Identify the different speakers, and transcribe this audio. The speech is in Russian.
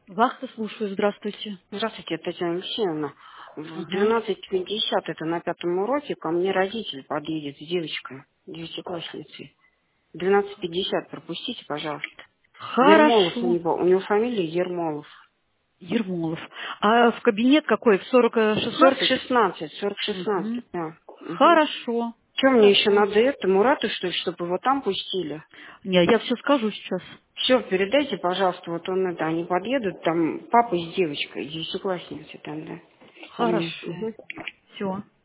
Speaker 1: Вахта, слушаю. Здравствуйте.
Speaker 2: Здравствуйте, Татьяна Алексеевна. В
Speaker 1: Ага.
Speaker 2: 12:50 это на пятом уроке ко мне родитель подъедет с девочкой, девятиклассницей. В 12:50 пропустите, пожалуйста. Ермолов
Speaker 1: Хорошо.
Speaker 2: у него фамилия Ермолов.
Speaker 1: Ермолов. А в кабинет какой? В 40-16?
Speaker 2: 4016,
Speaker 1: Угу.
Speaker 2: да.
Speaker 1: Хорошо.
Speaker 2: Что мне еще
Speaker 1: Хорошо.
Speaker 2: надо это, Мурату, что ли, чтобы его там пустили?
Speaker 1: Не, я все скажу сейчас.
Speaker 2: Все, передайте, пожалуйста, вот он это, они подъедут, там папа с девочкой, девятиклассницей там, да, ко мне.
Speaker 1: Хорошо. Все.